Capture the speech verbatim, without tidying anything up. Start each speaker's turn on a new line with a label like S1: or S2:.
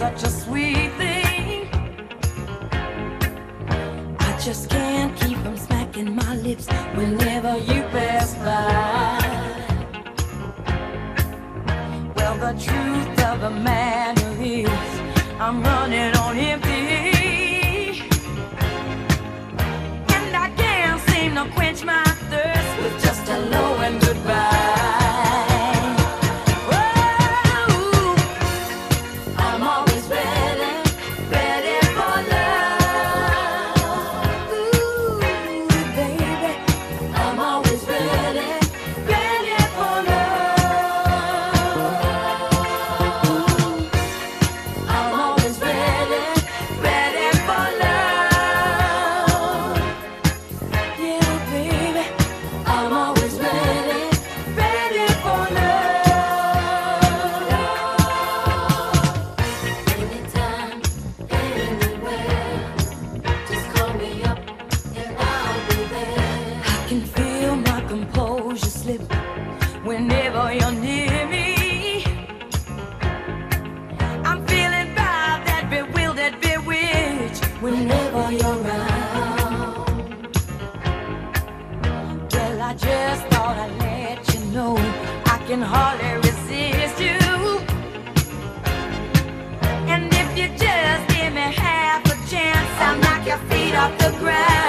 S1: such a sweet thing. I just can't keep from smacking my lips whenever you pass by. Well, the truth of the matter is, I'm running on empty, and I can't seem to quench my thirst with just hello and goodbye. Whenever you're near me, I'm feeling by that bewildered, bewitched. Whenever you're around, well, I just thought I'd let you know I can hardly resist you. And if you just give me half a chance, I'll knock your feet off the ground.